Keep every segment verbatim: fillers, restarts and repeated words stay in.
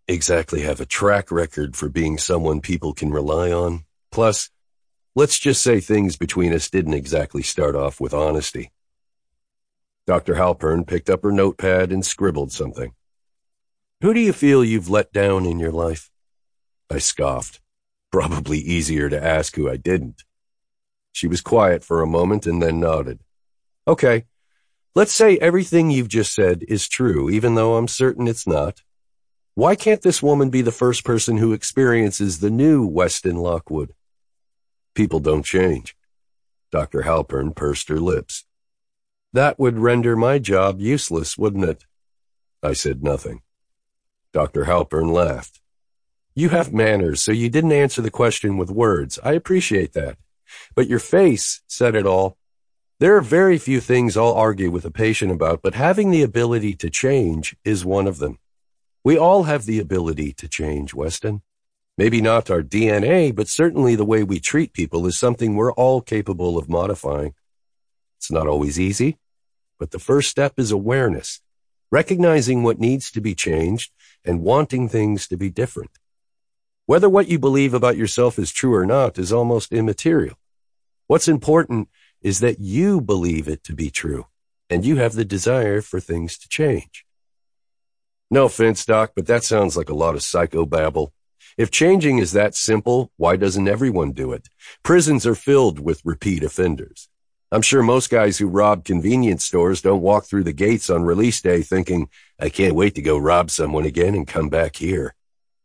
exactly have a track record for being someone people can rely on. Plus, let's just say things between us didn't exactly start off with honesty. Doctor Halpern picked up her notepad and scribbled something. Who do you feel you've let down in your life? I scoffed. Probably easier to ask who I didn't. She was quiet for a moment and then nodded. Okay, let's say everything you've just said is true, even though I'm certain it's not. Why can't this woman be the first person who experiences the new Weston Lockwood? People don't change. Doctor Halpern pursed her lips. That would render my job useless, wouldn't it? I said nothing. Doctor Halpern laughed. You have manners, so you didn't answer the question with words. I appreciate that. But your face said it all. There are very few things I'll argue with a patient about, but having the ability to change is one of them. We all have the ability to change, Weston. Maybe not our D N A, but certainly the way we treat people is something we're all capable of modifying. It's not always easy, but the first step is awareness, recognizing what needs to be changed and wanting things to be different. Whether what you believe about yourself is true or not is almost immaterial. What's important is that you believe it to be true, and you have the desire for things to change. No offense, Doc, but that sounds like a lot of psychobabble. If changing is that simple, why doesn't everyone do it? Prisons are filled with repeat offenders. I'm sure most guys who rob convenience stores don't walk through the gates on release day thinking, I can't wait to go rob someone again and come back here.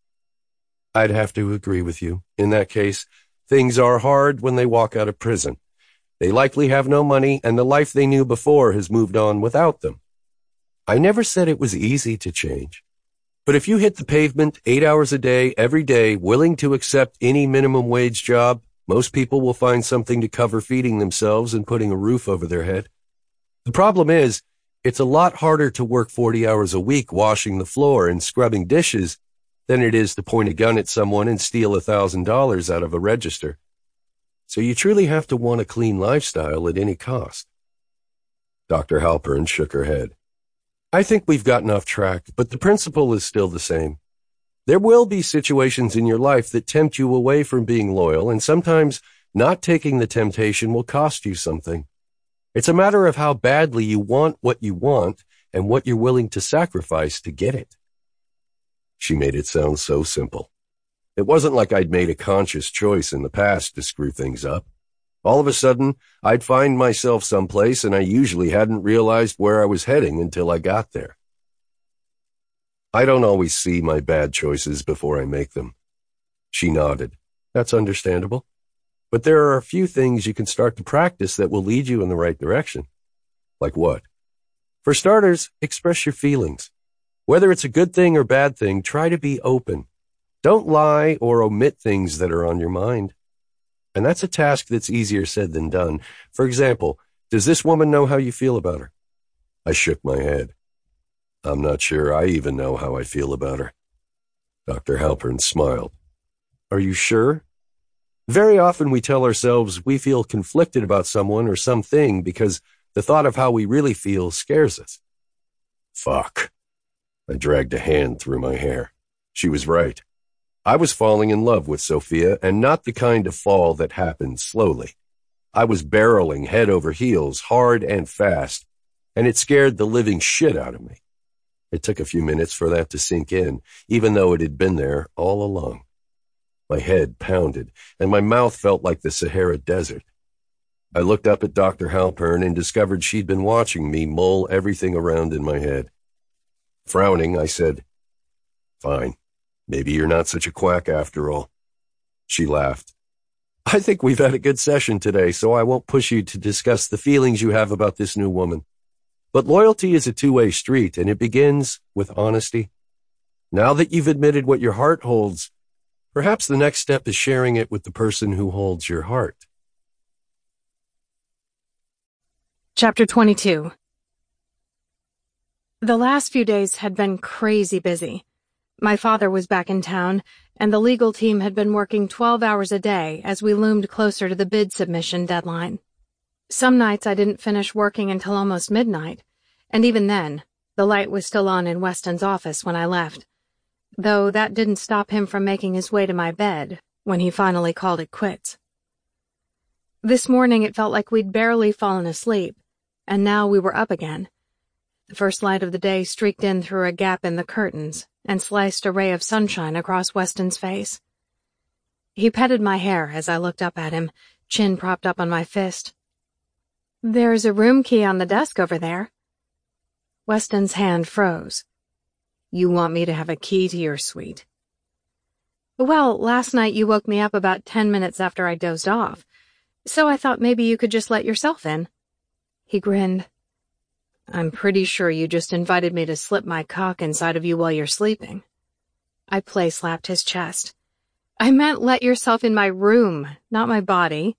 I'd have to agree with you. In that case, things are hard when they walk out of prison. They likely have no money, and the life they knew before has moved on without them. I never said it was easy to change. But if you hit the pavement eight hours a day, every day, willing to accept any minimum wage job, most people will find something to cover feeding themselves and putting a roof over their head. The problem is, it's a lot harder to work forty hours a week washing the floor and scrubbing dishes than it is to point a gun at someone and steal a thousand dollars out of a register. So you truly have to want a clean lifestyle at any cost. Doctor Halpern shook her head. I think we've gotten off track, but the principle is still the same. There will be situations in your life that tempt you away from being loyal, and sometimes not taking the temptation will cost you something. It's a matter of how badly you want what you want and what you're willing to sacrifice to get it. She made it sound so simple. It wasn't like I'd made a conscious choice in the past to screw things up. All of a sudden, I'd find myself someplace, and I usually hadn't realized where I was heading until I got there. I don't always see my bad choices before I make them. She nodded. That's understandable. But there are a few things you can start to practice that will lead you in the right direction. Like what? For starters, express your feelings. Whether it's a good thing or bad thing, try to be open. Don't lie or omit things that are on your mind. And that's a task that's easier said than done. For example, does this woman know how you feel about her? I shook my head. I'm not sure I even know how I feel about her. Doctor Halpern smiled. Are you sure? Very often we tell ourselves we feel conflicted about someone or something because the thought of how we really feel scares us. Fuck. I dragged a hand through my hair. She was right. I was falling in love with Sophia, and not the kind of fall that happens slowly. I was barreling head over heels, hard and fast, and it scared the living shit out of me. It took a few minutes for that to sink in, even though it had been there all along. My head pounded, and my mouth felt like the Sahara Desert. I looked up at Doctor Halpern and discovered she'd been watching me mull everything around in my head. Frowning, I said, Fine. Maybe you're not such a quack after all. She laughed. I think we've had a good session today, so I won't push you to discuss the feelings you have about this new woman. But loyalty is a two-way street, and it begins with honesty. Now that you've admitted what your heart holds, perhaps the next step is sharing it with the person who holds your heart. Chapter twenty-two. The last few days had been crazy busy. My father was back in town, and the legal team had been working twelve hours a day as we loomed closer to the bid submission deadline. Some nights I didn't finish working until almost midnight, and even then, the light was still on in Weston's office when I left. though that didn't stop him from making his way to my bed when he finally called it quits. This morning it felt like we'd barely fallen asleep, and now we were up again. The first light of the day streaked in through a gap in the curtains and sliced a ray of sunshine across Weston's face. He petted my hair as I looked up at him, chin propped up on my fist. "There's a room key on the desk over there." Weston's hand froze. "You want me to have a key to your suite?" "Well, last night you woke me up about ten minutes after I dozed off, so I thought maybe you could just let yourself in." He grinned. "I'm pretty sure you just invited me to slip my cock inside of you while you're sleeping." I play-slapped his chest. "I meant let yourself in my room, not my body."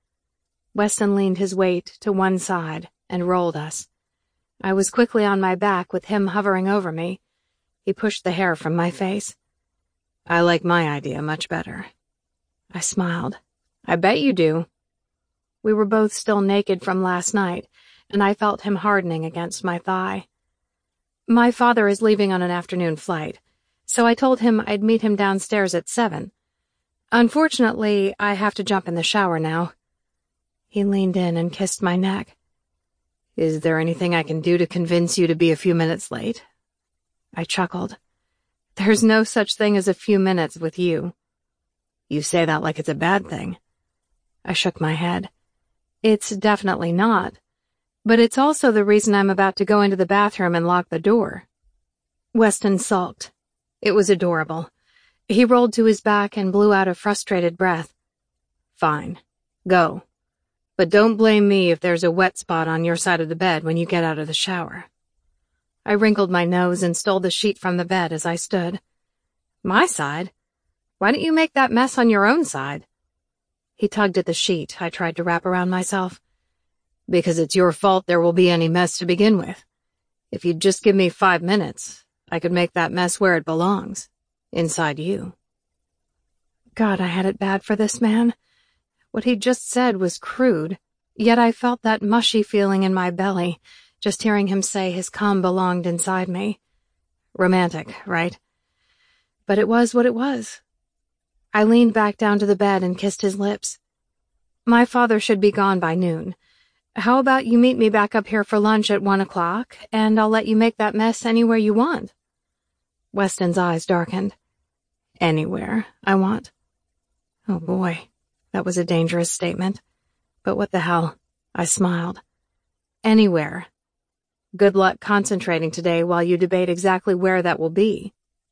Weston leaned his weight to one side and rolled us. I was quickly on my back with him hovering over me. He pushed the hair from my face. "I like my idea much better." I smiled. "I bet you do." We were both still naked from last night, and I felt him hardening against my thigh. My father is leaving on an afternoon flight, so I told him I'd meet him downstairs at seven. Unfortunately, I have to jump in the shower now. He leaned in and kissed my neck. "Is there anything I can do to convince you to be a few minutes late?" I chuckled. "There's no such thing as a few minutes with you." "You say that like it's a bad thing." I shook my head. "It's definitely not, but it's also the reason I'm about to go into the bathroom and lock the door." Weston sulked. It was adorable. He rolled to his back and blew out a frustrated breath. "Fine. Go. But don't blame me if there's a wet spot on your side of the bed when you get out of the shower." I wrinkled my nose and stole the sheet from the bed as I stood. "My side? Why don't you make that mess on your own side?" He tugged at the sheet I tried to wrap around myself. "Because it's your fault there will be any mess to begin with. If you'd just give me five minutes, I could make that mess where it belongs, inside you." God, I had it bad for this man. What he'd just said was crude, yet I felt that mushy feeling in my belly, just hearing him say his cum belonged inside me. Romantic, right? But it was what it was. I leaned back down to the bed and kissed his lips. "My father should be gone by noon. How about you meet me back up here for lunch at one o'clock, and I'll let you make that mess anywhere you want?" Weston's eyes darkened. "Anywhere I want?" Oh boy, that was a dangerous statement. But what the hell? I smiled. "Anywhere. Good luck concentrating today while you debate exactly where that will be."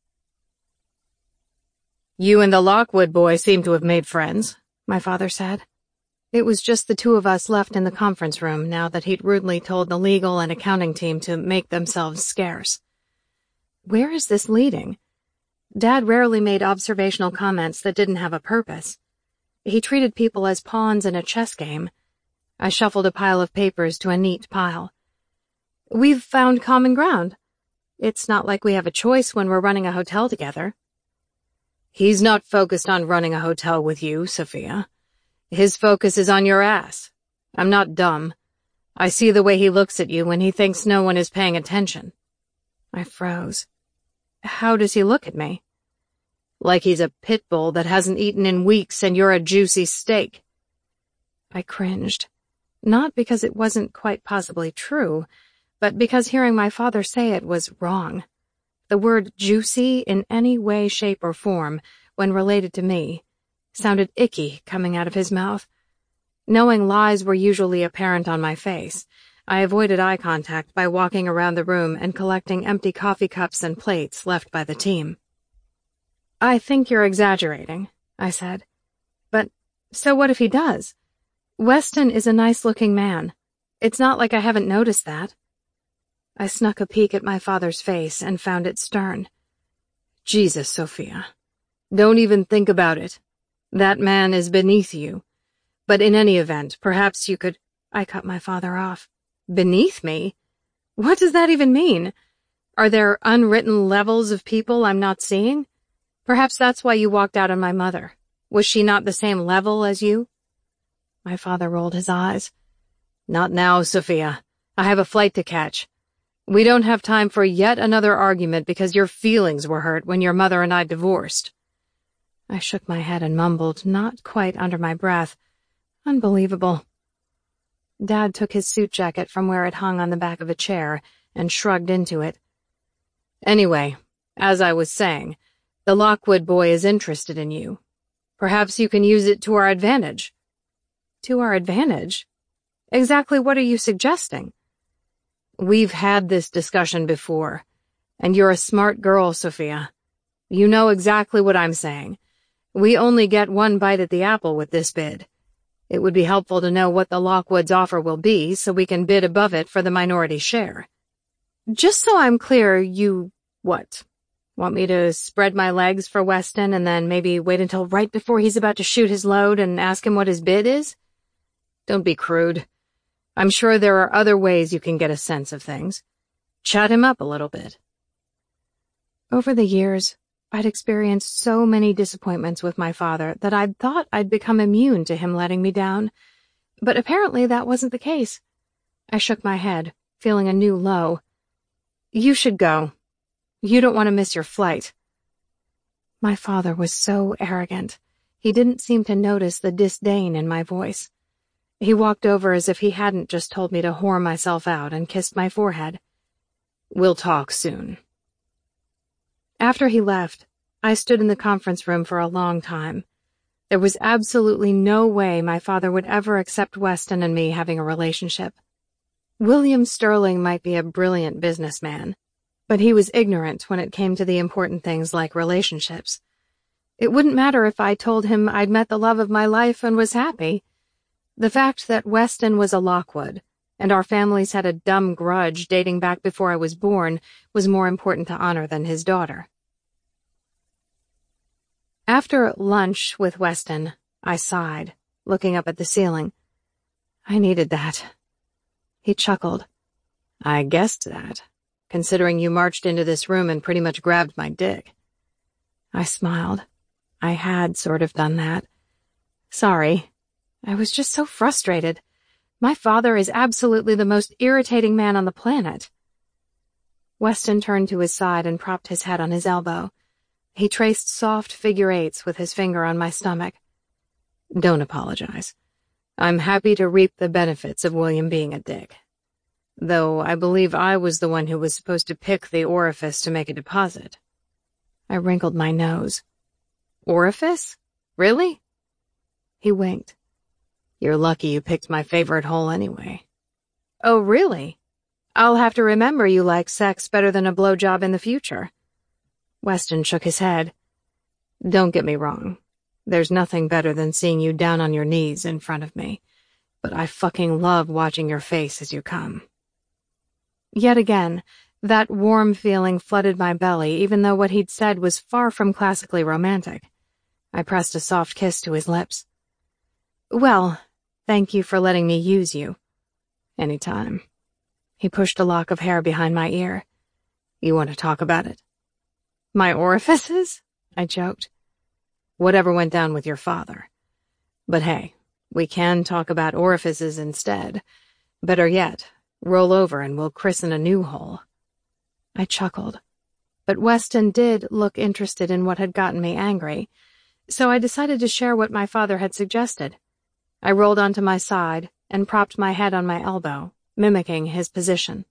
"You and the Lockwood boy seem to have made friends," my father said. It was just the two of us left in the conference room now that he'd rudely told the legal and accounting team to make themselves scarce. Where is this leading? Dad rarely made observational comments that didn't have a purpose. He treated people as pawns in a chess game. I shuffled a pile of papers to a neat pile. "We've found common ground. It's not like we have a choice when we're running a hotel together." "He's not focused on running a hotel with you, Sophia. His focus is on your ass. I'm not dumb. I see the way he looks at you when he thinks no one is paying attention." I froze. "How does he look at me?" "Like he's a pit bull that hasn't eaten in weeks and you're a juicy steak." I cringed. Not because it wasn't quite possibly true, but because hearing my father say it was wrong. The word juicy in any way, shape, or form, when related to me, sounded icky coming out of his mouth. Knowing lies were usually apparent on my face, I avoided eye contact by walking around the room and collecting empty coffee cups and plates left by the team. "I think you're exaggerating," I said. "But so what if he does? Weston is a nice-looking man. It's not like I haven't noticed that." I snuck a peek at my father's face and found it stern. "Jesus, Sophia. Don't even think about it. That man is beneath you. But in any event, perhaps you could—" I cut my father off. "Beneath me? What does that even mean? Are there unwritten levels of people I'm not seeing? Perhaps that's why you walked out on my mother. Was she not the same level as you?" My father rolled his eyes. "Not now, Sophia. I have a flight to catch. We don't have time for yet another argument because your feelings were hurt when your mother and I divorced." I shook my head and mumbled, not quite under my breath, "Unbelievable." Dad took his suit jacket from where it hung on the back of a chair and shrugged into it. "Anyway, as I was saying, the Lockwood boy is interested in you. Perhaps you can use it to our advantage." "To our advantage? Exactly what are you suggesting?" "We've had this discussion before, and you're a smart girl, Sophia. You know exactly what I'm saying. We only get one bite at the apple with this bid. It would be helpful to know what the Lockwoods' offer will be so we can bid above it for the minority share." "Just so I'm clear, you, what, want me to spread my legs for Weston and then maybe wait until right before he's about to shoot his load and ask him what his bid is? Don't be crude. I'm sure there are other ways you can get a sense of things. Chat him up a little bit." Over the years, I'd experienced so many disappointments with my father that I'd thought I'd become immune to him letting me down. But apparently that wasn't the case. I shook my head, feeling a new low. "You should go. You don't want to miss your flight." My father was so arrogant. He didn't seem to notice the disdain in my voice. He walked over as if he hadn't just told me to whore myself out and kissed my forehead. "We'll talk soon." After he left, I stood in the conference room for a long time. There was absolutely no way my father would ever accept Weston and me having a relationship. William Sterling might be a brilliant businessman, but he was ignorant when it came to the important things like relationships. It wouldn't matter if I told him I'd met the love of my life and was happy. The fact that Weston was a Lockwood, and our families had a dumb grudge dating back before I was born, was more important to honor than his daughter. After lunch with Weston, I sighed, looking up at the ceiling. I needed that. He chuckled. "I guessed that, considering you marched into this room and pretty much grabbed my dick." I smiled. I had sort of done that. "Sorry. I was just so frustrated. My father is absolutely the most irritating man on the planet." Weston turned to his side and propped his head on his elbow. He traced soft figure eights with his finger on my stomach. "Don't apologize. I'm happy to reap the benefits of William being a dick. Though I believe I was the one who was supposed to pick the orifice to make a deposit." I wrinkled my nose. "Orifice? Really?" He winked. "You're lucky you picked my favorite hole anyway." "Oh, really? I'll have to remember you like sex better than a blowjob in the future." Weston shook his head. "Don't get me wrong. There's nothing better than seeing you down on your knees in front of me, but I fucking love watching your face as you come." Yet again, that warm feeling flooded my belly, even though what he'd said was far from classically romantic. I pressed a soft kiss to his lips. "Well, thank you for letting me use you." "Anytime." He pushed a lock of hair behind my ear. "You want to talk about it?" "My orifices?" I joked. "Whatever went down with your father. But hey, we can talk about orifices instead. Better yet, roll over and we'll christen a new hole." I chuckled. But Weston did look interested in what had gotten me angry, so I decided to share what my father had suggested. I rolled onto my side and propped my head on my elbow, mimicking his position.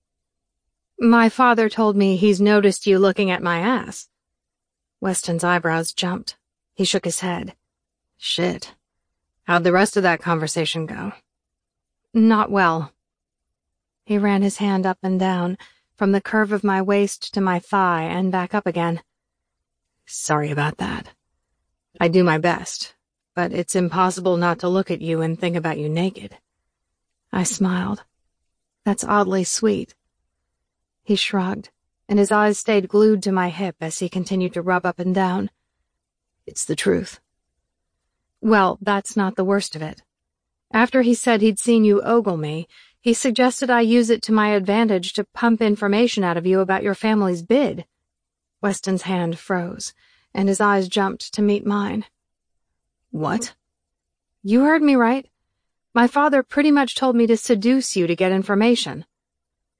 "My father told me he's noticed you looking at my ass." Weston's eyebrows jumped. He shook his head. "Shit. How'd the rest of that conversation go?" "Not well." He ran his hand up and down, from the curve of my waist to my thigh and back up again. "Sorry about that. I do my best, but it's impossible not to look at you and think about you naked." I smiled. "That's oddly sweet." He shrugged, and his eyes stayed glued to my hip as he continued to rub up and down. "It's the truth." "Well, that's not the worst of it. After he said he'd seen you ogle me, he suggested I use it to my advantage to pump information out of you about your family's bid." Weston's hand froze, and his eyes jumped to meet mine. "What?" "You heard me right. My father pretty much told me to seduce you to get information."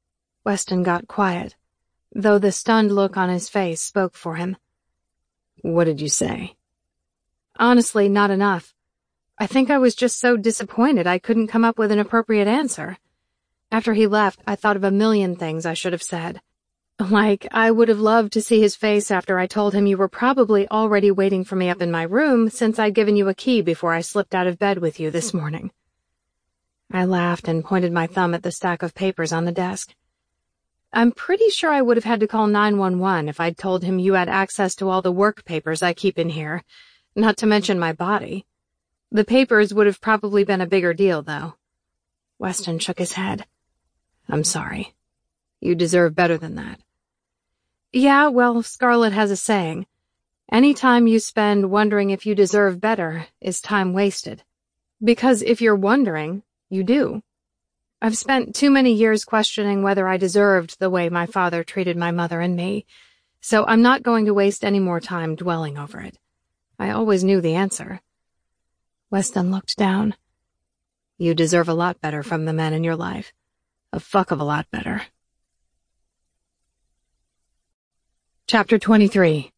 Weston got quiet, though the stunned look on his face spoke for him. What did you say? Honestly, not enough. I think I was just so disappointed I couldn't come up with an appropriate answer. After he left, I thought of a million things I should have said. Like, I would have loved to see his face after I told him you were probably already waiting for me up in my room since I'd given you a key before I slipped out of bed with you this morning. I laughed and pointed my thumb at the stack of papers on the desk. I'm pretty sure I would have had to call nine one one if I'd told him you had access to all the work papers I keep in here, not to mention my body. The papers would have probably been a bigger deal, though. Weston shook his head. I'm sorry. You deserve better than that. Yeah, well, Scarlett has a saying. Any time you spend wondering if you deserve better is time wasted. Because if you're wondering, you do. I've spent too many years questioning whether I deserved the way my father treated my mother and me, so I'm not going to waste any more time dwelling over it. I always knew the answer. Weston looked down. You deserve a lot better from the men in your life. A fuck of a lot better. Chapter twenty-three.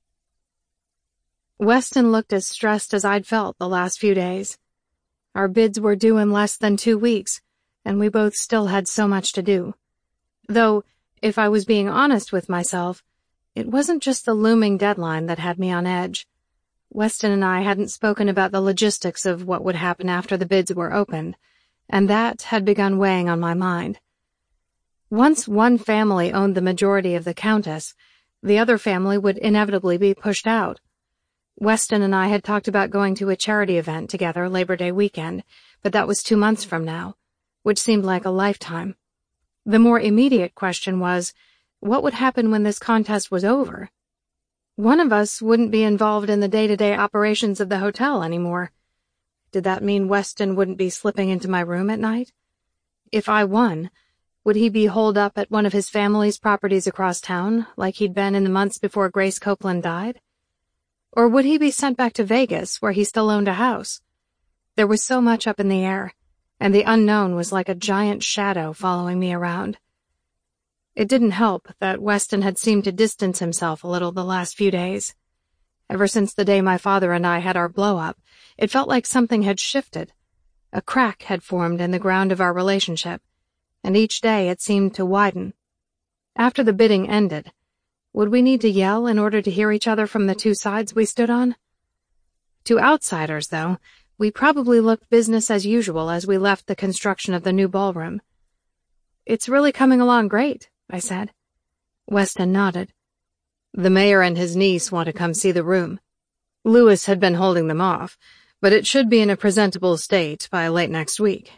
Weston looked as stressed as I'd felt the last few days. Our bids were due in less than two weeks, and we both still had so much to do. Though, if I was being honest with myself, it wasn't just the looming deadline that had me on edge. Weston and I hadn't spoken about the logistics of what would happen after the bids were opened, and that had begun weighing on my mind. Once one family owned the majority of the Countess, the other family would inevitably be pushed out. Weston and I had talked about going to a charity event together Labor Day weekend, but that was two months from now, which seemed like a lifetime. The more immediate question was, what would happen when this contest was over? One of us wouldn't be involved in the day-to-day operations of the hotel anymore. Did that mean Weston wouldn't be slipping into my room at night? If I won, would he be holed up at one of his family's properties across town, like he'd been in the months before Grace Copeland died? Or would he be sent back to Vegas, where he still owned a house? There was so much up in the air, and the unknown was like a giant shadow following me around. It didn't help that Weston had seemed to distance himself a little the last few days. Ever since the day my father and I had our blow-up, it felt like something had shifted. A crack had formed in the ground of our relationship, and each day it seemed to widen. After the bidding ended, would we need to yell in order to hear each other from the two sides we stood on? To outsiders, though, we probably looked business as usual as we left the construction of the new ballroom. It's really coming along great, I said. Weston nodded. The mayor and his niece want to come see the room. Lewis had been holding them off, but it should be in a presentable state by late next week.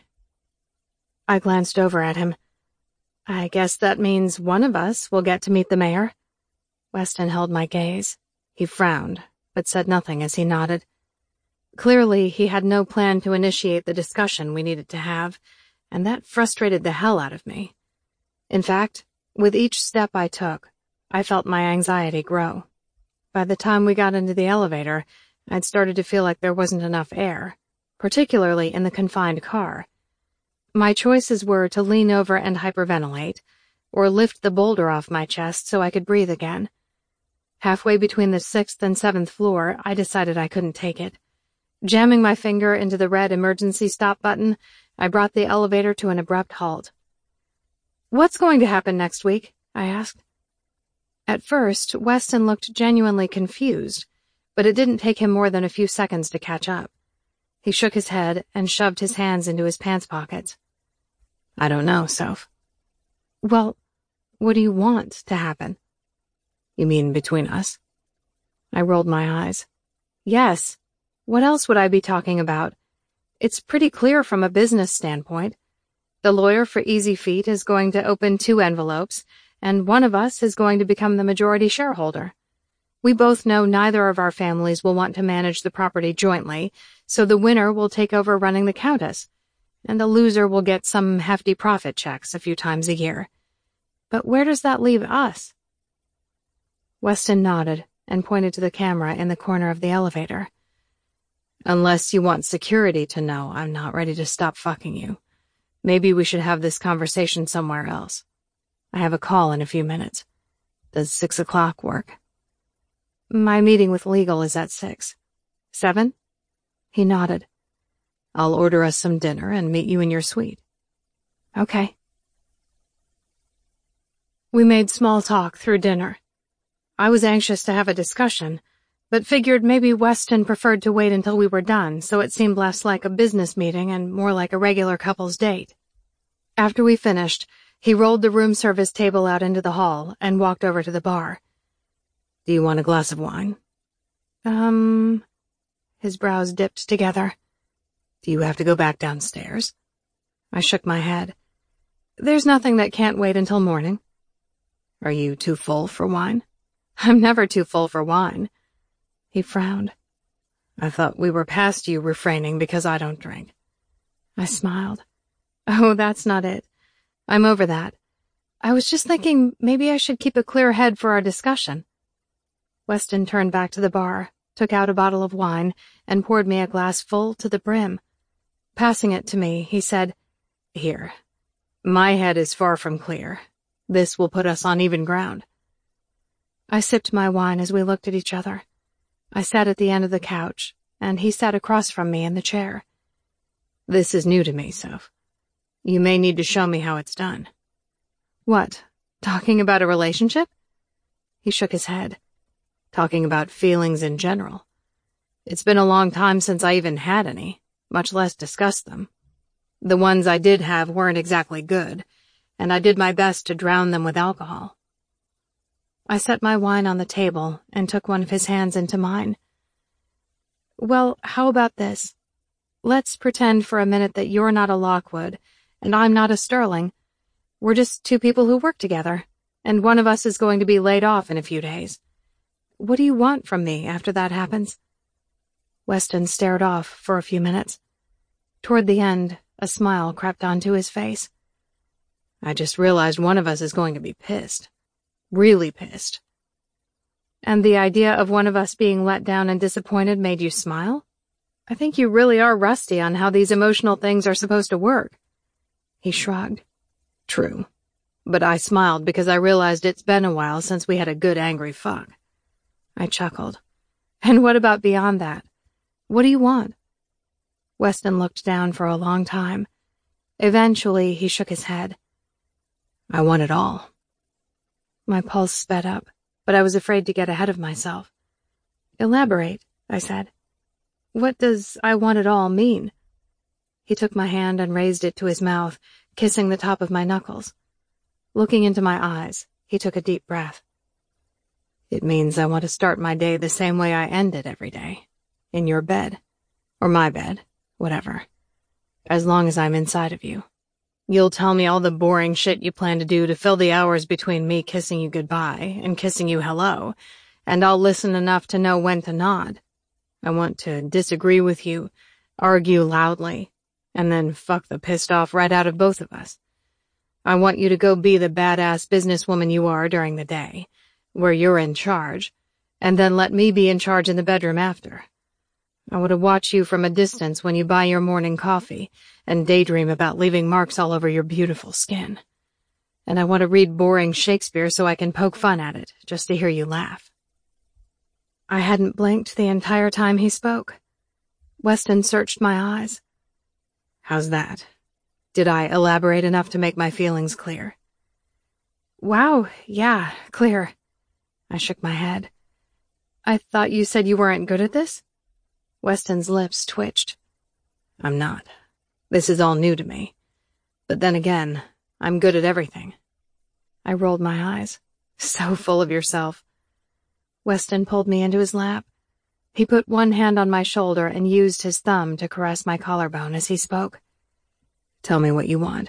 I glanced over at him. I guess that means one of us will get to meet the mayor. Weston held my gaze. He frowned, but said nothing as he nodded. Clearly, he had no plan to initiate the discussion we needed to have, and that frustrated the hell out of me. In fact, with each step I took, I felt my anxiety grow. By the time we got into the elevator, I'd started to feel like there wasn't enough air, particularly in the confined car. My choices were to lean over and hyperventilate, or lift the boulder off my chest so I could breathe again. Halfway between the sixth and seventh floor, I decided I couldn't take it. Jamming my finger into the red emergency stop button, I brought the elevator to an abrupt halt. What's going to happen next week? I asked. At first, Weston looked genuinely confused, but it didn't take him more than a few seconds to catch up. He shook his head and shoved his hands into his pants pockets. I don't know, Soph. Well, what do you want to happen? You mean between us? I rolled my eyes. Yes. What else would I be talking about? It's pretty clear from a business standpoint. The lawyer for Easy Feet is going to open two envelopes, and one of us is going to become the majority shareholder. We both know neither of our families will want to manage the property jointly, so the winner will take over running the Countess, and the loser will get some hefty profit checks a few times a year. But where does that leave us? Weston nodded and pointed to the camera in the corner of the elevator. Unless you want security to know I'm not ready to stop fucking you. Maybe we should have this conversation somewhere else. I have a call in a few minutes. Does six o'clock work? My meeting with legal is at six. Seven? He nodded. I'll order us some dinner and meet you in your suite. Okay. We made small talk through dinner. I was anxious to have a discussion, but figured maybe Weston preferred to wait until we were done, so it seemed less like a business meeting and more like a regular couple's date. After we finished, he rolled the room service table out into the hall and walked over to the bar. Do you want a glass of wine? Um... His brows dipped together. Do you have to go back downstairs? I shook my head. There's nothing that can't wait until morning. Are you too full for wine? I'm never too full for wine. He frowned. I thought we were past you refraining because I don't drink. I smiled. Oh, that's not it. I'm over that. I was just thinking maybe I should keep a clear head for our discussion. Weston turned back to the bar, took out a bottle of wine, and poured me a glass full to the brim. Passing it to me, he said, Here. My head is far from clear. This will put us on even ground. I sipped my wine as we looked at each other. I sat at the end of the couch, and he sat across from me in the chair. This is new to me, Soph. You may need to show me how it's done. What? Talking about a relationship? He shook his head. Talking about feelings in general. It's been a long time since I even had any, much less discussed them. The ones I did have weren't exactly good, and I did my best to drown them with alcohol. I set my wine on the table and took one of his hands into mine. Well, how about this? Let's pretend for a minute that you're not a Lockwood, and I'm not a Sterling. We're just two people who work together, and one of us is going to be laid off in a few days. What do you want from me after that happens? Weston stared off for a few minutes. Toward the end, a smile crept onto his face. I just realized one of us is going to be pissed. Really pissed. And the idea of one of us being let down and disappointed made you smile? I think you really are rusty on how these emotional things are supposed to work. He shrugged. True. But I smiled because I realized it's been a while since we had a good angry fuck. I chuckled. And what about beyond that? What do you want? Weston looked down for a long time. Eventually, he shook his head. I want it all. My pulse sped up, but I was afraid to get ahead of myself. Elaborate, I said. What does I want it all mean? He took my hand and raised it to his mouth, kissing the top of my knuckles. Looking into my eyes, he took a deep breath. It means I want to start my day the same way I end it every day. In your bed. Or my bed. Whatever. As long as I'm inside of you. You'll tell me all the boring shit you plan to do to fill the hours between me kissing you goodbye and kissing you hello, and I'll listen enough to know when to nod. I want to disagree with you, argue loudly, and then fuck the pissed off right out of both of us. I want you to go be the badass businesswoman you are during the day, where you're in charge, and then let me be in charge in the bedroom after. I want to watch you from a distance when you buy your morning coffee and daydream about leaving marks all over your beautiful skin. And I want to read boring Shakespeare so I can poke fun at it, just to hear you laugh. I hadn't blinked the entire time he spoke. Weston searched my eyes. How's that? Did I elaborate enough to make my feelings clear? Wow, yeah, clear. I shook my head. I thought you said you weren't good at this? Weston's lips twitched. I'm not. This is all new to me. But then again, I'm good at everything. I rolled my eyes. So full of yourself. Weston pulled me into his lap. He put one hand on my shoulder and used his thumb to caress my collarbone as he spoke. Tell me what you want.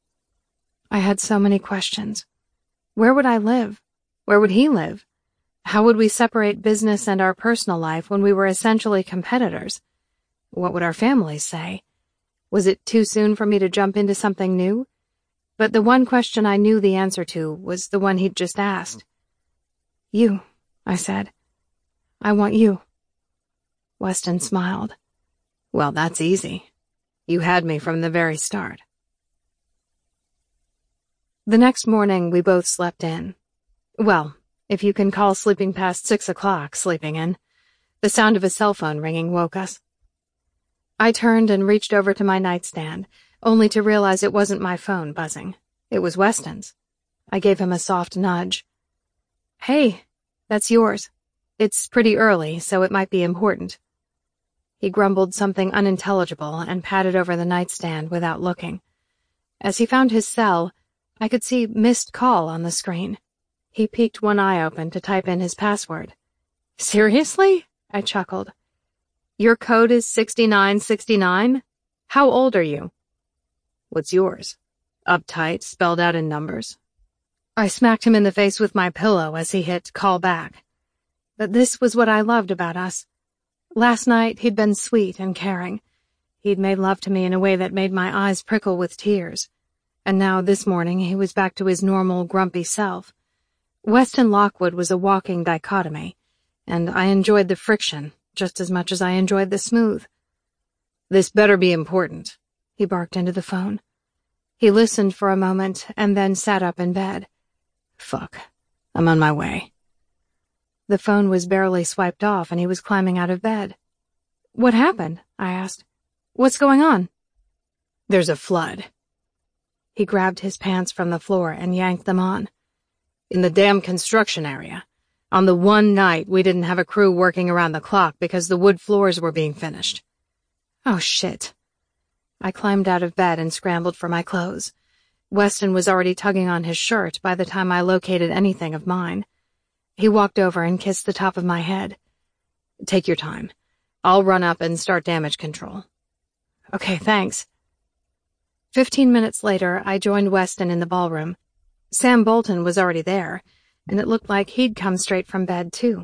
I had so many questions. Where would I live? Where would he live? How would we separate business and our personal life when we were essentially competitors? What would our families say? Was it too soon for me to jump into something new? But the one question I knew the answer to was the one he'd just asked. You, I said. I want you. Weston smiled. Well, that's easy. You had me from the very start. The next morning, we both slept in. Well, if you can call sleeping past six o'clock sleeping in. The sound of a cell phone ringing woke us. I turned and reached over to my nightstand, only to realize it wasn't my phone buzzing. It was Weston's. I gave him a soft nudge. Hey, that's yours. It's pretty early, so it might be important. He grumbled something unintelligible and patted over the nightstand without looking. As he found his cell, I could see missed call on the screen. He peeked one eye open to type in his password. Seriously? I chuckled. Your code is sixty-nine sixty-nine? How old are you? What's yours? Uptight, spelled out in numbers. I smacked him in the face with my pillow as he hit call back. But this was what I loved about us. Last night he'd been sweet and caring. He'd made love to me in a way that made my eyes prickle with tears. And now this morning he was back to his normal, grumpy self. Weston Lockwood was a walking dichotomy, and I enjoyed the friction just as much as I enjoyed the smooth. This better be important, he barked into the phone. He listened for a moment and then sat up in bed. Fuck, I'm on my way. The phone was barely swiped off and he was climbing out of bed. What happened? I asked. What's going on? There's a flood. He grabbed his pants from the floor and yanked them on. In the damn construction area. On the one night we didn't have a crew working around the clock because the wood floors were being finished. Oh, shit. I climbed out of bed and scrambled for my clothes. Weston was already tugging on his shirt by the time I located anything of mine. He walked over and kissed the top of my head. Take your time. I'll run up and start damage control. Okay, thanks. Fifteen minutes later, I joined Weston in the ballroom. Sam Bolton was already there, and it looked like he'd come straight from bed, too.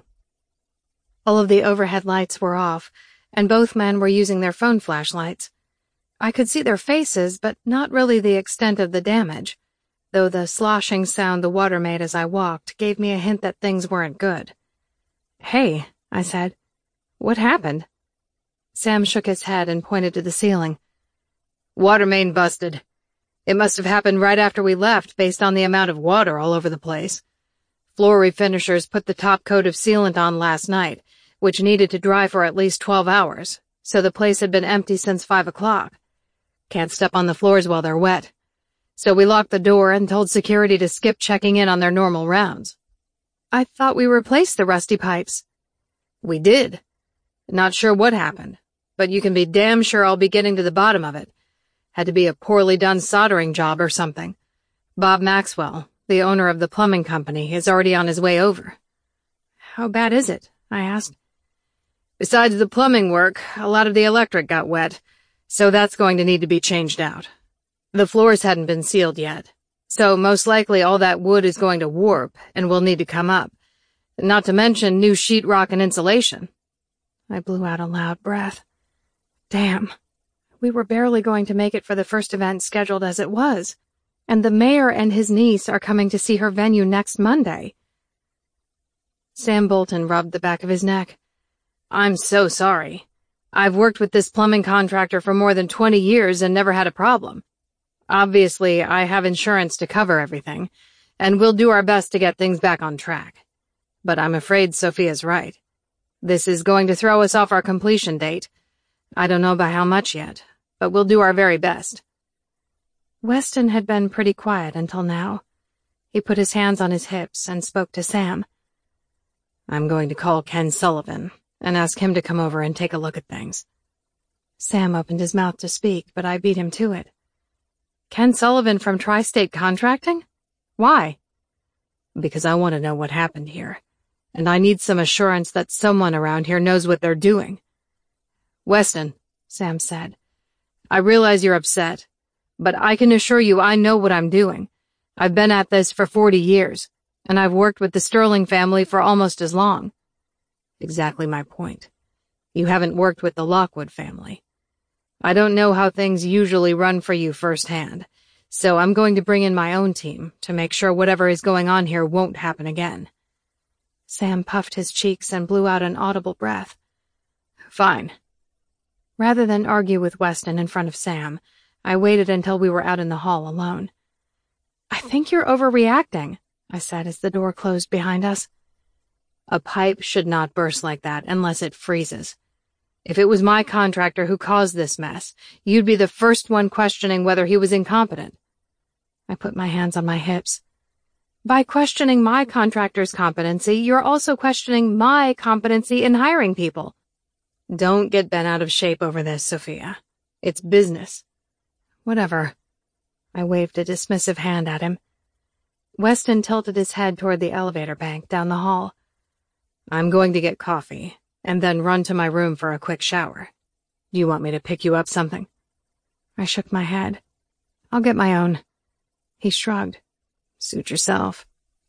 All of the overhead lights were off, and both men were using their phone flashlights. I could see their faces, but not really the extent of the damage, though the sloshing sound the water made as I walked gave me a hint that things weren't good. Hey, I said. What happened? Sam shook his head and pointed to the ceiling. Water main busted. It must have happened right after we left, based on the amount of water all over the place. Floor refinishers put the top coat of sealant on last night, which needed to dry for at least twelve hours, so the place had been empty since five o'clock. Can't step on the floors while they're wet. So we locked the door and told security to skip checking in on their normal rounds. I thought we replaced the rusty pipes. We did. Not sure what happened, but you can be damn sure I'll be getting to the bottom of it. Had to be a poorly done soldering job or something. Bob Maxwell, the owner of the plumbing company, is already on his way over. How bad is it? I asked. Besides the plumbing work, a lot of the electric got wet, so that's going to need to be changed out. The floors hadn't been sealed yet, so most likely all that wood is going to warp and will need to come up, not to mention new sheetrock and insulation. I blew out a loud breath. Damn. We were barely going to make it for the first event scheduled as it was, and the mayor and his niece are coming to see her venue next Monday. Sam Bolton rubbed the back of his neck. I'm so sorry. I've worked with this plumbing contractor for more than twenty years and never had a problem. Obviously, I have insurance to cover everything, and we'll do our best to get things back on track. But I'm afraid Sophia's right. This is going to throw us off our completion date. I don't know by how much yet, but we'll do our very best. Weston had been pretty quiet until now. He put his hands on his hips and spoke to Sam. I'm going to call Ken Sullivan and ask him to come over and take a look at things. Sam opened his mouth to speak, but I beat him to it. Ken Sullivan from Tri-State Contracting? Why? Because I want to know what happened here, and I need some assurance that someone around here knows what they're doing. Weston, Sam said, I realize you're upset, but I can assure you I know what I'm doing. I've been at this for forty years, and I've worked with the Sterling family for almost as long. Exactly my point. You haven't worked with the Lockwood family. I don't know how things usually run for you firsthand, so I'm going to bring in my own team to make sure whatever is going on here won't happen again. Sam puffed his cheeks and blew out an audible breath. Fine. Rather than argue with Weston in front of Sam, I waited until we were out in the hall alone. I think you're overreacting, I said as the door closed behind us. A pipe should not burst like that unless it freezes. If it was my contractor who caused this mess, you'd be the first one questioning whether he was incompetent. I put my hands on my hips. By questioning my contractor's competency, you're also questioning my competency in hiring people. Don't get bent out of shape over this, Sophia. It's business. Whatever. I waved a dismissive hand at him. Weston tilted his head toward the elevator bank down the hall. I'm going to get coffee, and then run to my room for a quick shower. Do you want me to pick you up something? I shook my head. I'll get my own. He shrugged. Suit yourself.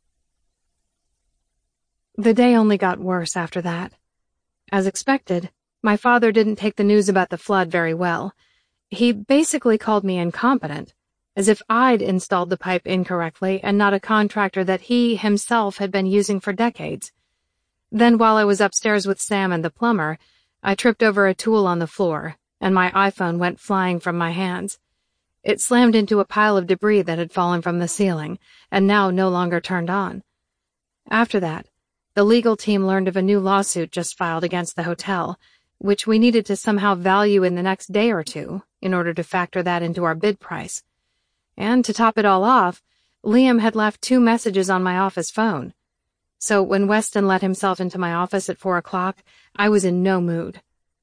The day only got worse after that. As expected, my father didn't take the news about the flood very well. He basically called me incompetent, as if I'd installed the pipe incorrectly and not a contractor that he himself had been using for decades. Then while I was upstairs with Sam and the plumber, I tripped over a tool on the floor, and my iPhone went flying from my hands. It slammed into a pile of debris that had fallen from the ceiling, and now no longer turned on. After that, the legal team learned of a new lawsuit just filed against the hotel, which we needed to somehow value in the next day or two in order to factor that into our bid price. And to top it all off, Liam had left two messages on my office phone. So when Weston let himself into my office at four o'clock, I was in no mood.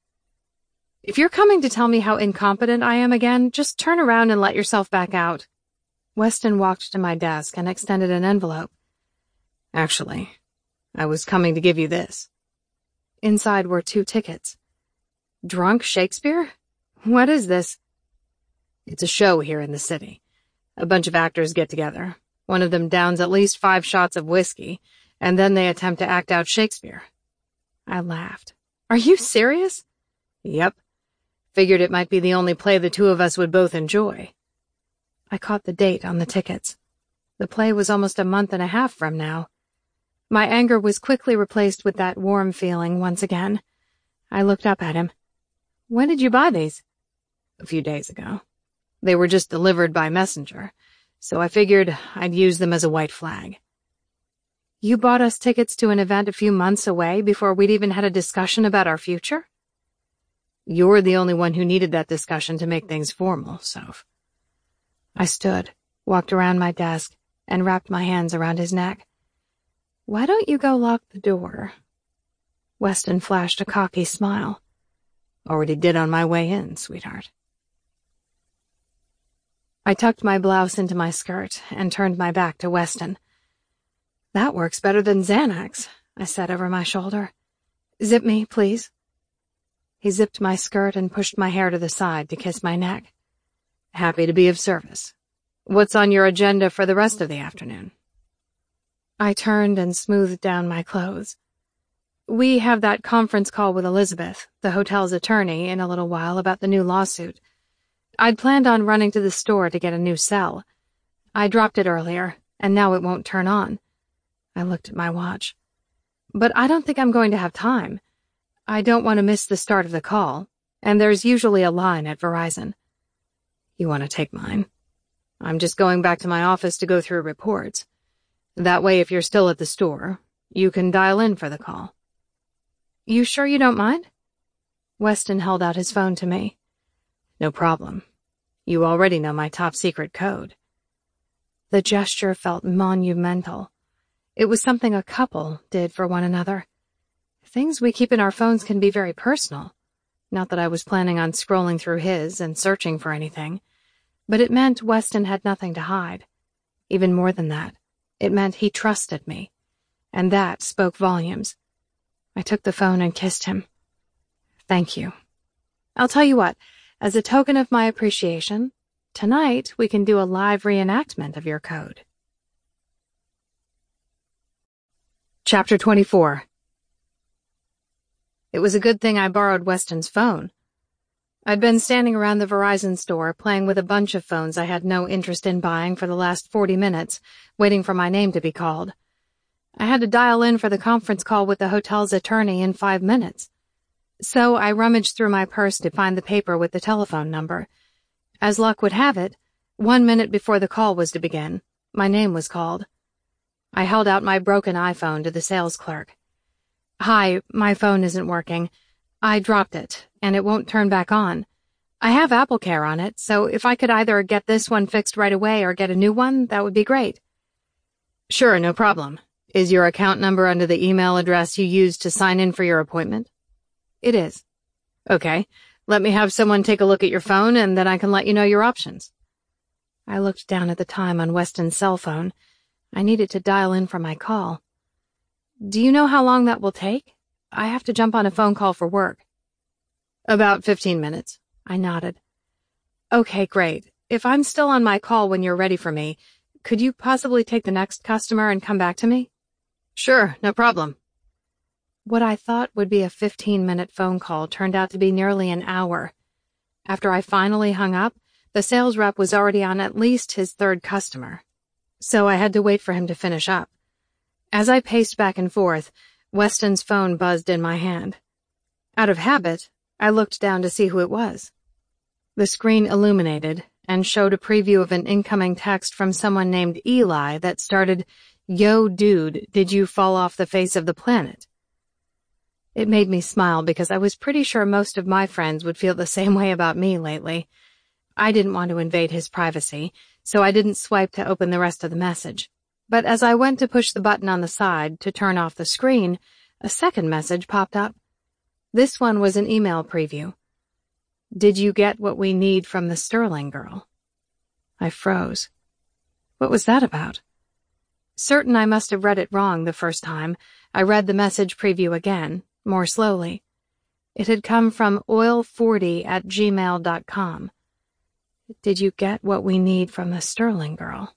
If you're coming to tell me how incompetent I am again, just turn around and let yourself back out. Weston walked to my desk and extended an envelope. Actually, I was coming to give you this. Inside were two tickets. Drunk Shakespeare? What is this? It's a show here in the city. A bunch of actors get together. One of them downs at least five shots of whiskey, and then they attempt to act out Shakespeare. I laughed. Are you serious? Yep. Figured it might be the only play the two of us would both enjoy. I caught the date on the tickets. The play was almost a month and a half from now. My anger was quickly replaced with that warm feeling once again. I looked up at him. When did you buy these? A few days ago. They were just delivered by messenger, so I figured I'd use them as a white flag. You bought us tickets to an event a few months away before we'd even had a discussion about our future? You're the only one who needed that discussion to make things formal, Soph. I stood, walked around my desk, and wrapped my hands around his neck. Why don't you go lock the door? Weston flashed a cocky smile. Already did on my way in, sweetheart. I tucked my blouse into my skirt and turned my back to Weston. That works better than Xanax, I said over my shoulder. Zip me, please. He zipped my skirt and pushed my hair to the side to kiss my neck. Happy to be of service. What's on your agenda for the rest of the afternoon? I turned and smoothed down my clothes. We have that conference call with Elizabeth, the hotel's attorney, in a little while about the new lawsuit. I'd planned on running to the store to get a new cell. I dropped it earlier, and now it won't turn on. I looked at my watch. But I don't think I'm going to have time. I don't want to miss the start of the call, and there's usually a line at Verizon. You want to take mine? I'm just going back to my office to go through reports. That way, if you're still at the store, you can dial in for the call. You sure you don't mind? Weston held out his phone to me. No problem. You already know my top-secret code. The gesture felt monumental. It was something a couple did for one another. Things we keep in our phones can be very personal. Not that I was planning on scrolling through his and searching for anything, but it meant Weston had nothing to hide. Even more than that, it meant he trusted me, and that spoke volumes. I took the phone and kissed him. Thank you. I'll tell you what, as a token of my appreciation, tonight we can do a live reenactment of your code. Chapter twenty-four. It was a good thing I borrowed Weston's phone. I'd been standing around the Verizon store playing with a bunch of phones I had no interest in buying for the last forty minutes, waiting for my name to be called. I had to dial in for the conference call with the hotel's attorney in five minutes. So I rummaged through my purse to find the paper with the telephone number. As luck would have it, one minute before the call was to begin, My name was called. I held out my broken iPhone to the sales clerk. "Hi, my phone isn't working. I dropped it, and it won't turn back on. I have AppleCare on it, so if I could either get this one fixed right away or get a new one, that would be great." "Sure, no problem. Is your account number under the email address you used to sign in for your appointment?" "It is." "Okay, let me have someone take a look at your phone, and then I can let you know your options." I looked down at the time on Weston's cell phone. I needed to dial in for my call. "Do you know how long that will take? I have to jump on a phone call for work." "About fifteen minutes. I nodded. "Okay, great. If I'm still on my call when you're ready for me, could you possibly take the next customer and come back to me?" "Sure, no problem." What I thought would be a fifteen-minute phone call turned out to be nearly an hour. After I finally hung up, the sales rep was already on at least his third customer, so I had to wait for him to finish up. As I paced back and forth, Weston's phone buzzed in my hand. Out of habit, I looked down to see who it was. The screen illuminated and showed a preview of an incoming text from someone named Eli that started, "Yo, dude, did you fall off the face of the planet?" It made me smile because I was pretty sure most of my friends would feel the same way about me lately. I didn't want to invade his privacy, so I didn't swipe to open the rest of the message. But as I went to push the button on the side to turn off the screen, a second message popped up. This one was an email preview. "Did you get what we need from the Sterling girl?" I froze. What was that about? Certain I must have read it wrong the first time, I read the message preview again, more slowly. It had come from oil forty at gmail dot com. "Did you get what we need from the Sterling girl?"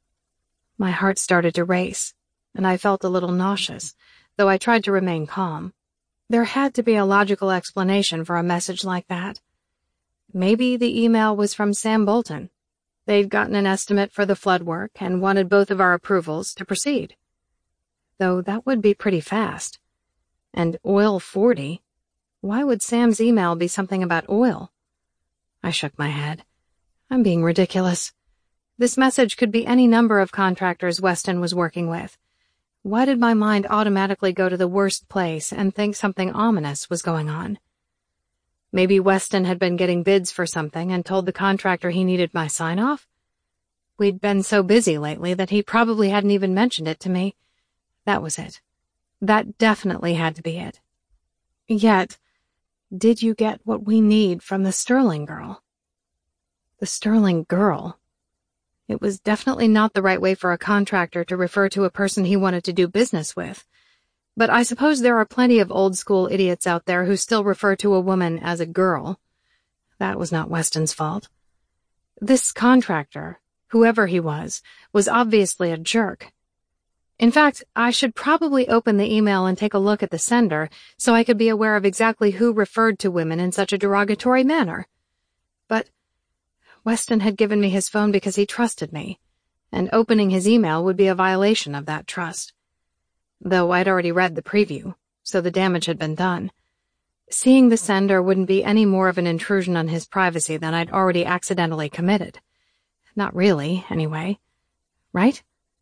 My heart started to race, and I felt a little nauseous, though I tried to remain calm. There had to be a logical explanation for a message like that. Maybe the email was from Sam Bolton. They'd gotten an estimate for the flood work and wanted both of our approvals to proceed. Though that would be pretty fast. And oil forty? Why would Sam's email be something about oil? I shook my head. I'm being ridiculous. This message could be any number of contractors Weston was working with. Why did my mind automatically go to the worst place and think something ominous was going on? Maybe Weston had been getting bids for something and told the contractor he needed my sign-off? We'd been so busy lately that he probably hadn't even mentioned it to me. That was it. That definitely had to be it. Yet, did you get what we need from the Sterling girl? The Sterling girl? It was definitely not the right way for a contractor to refer to a person he wanted to do business with. But I suppose there are plenty of old-school idiots out there who still refer to a woman as a girl. That was not Weston's fault. This contractor, whoever he was, was obviously a jerk. In fact, I should probably open the email and take a look at the sender so I could be aware of exactly who referred to women in such a derogatory manner. But Weston had given me his phone because he trusted me, and opening his email would be a violation of that trust. Though I'd already read the preview, so the damage had been done. Seeing the sender wouldn't be any more of an intrusion on his privacy than I'd already accidentally committed. Not really, anyway. Right?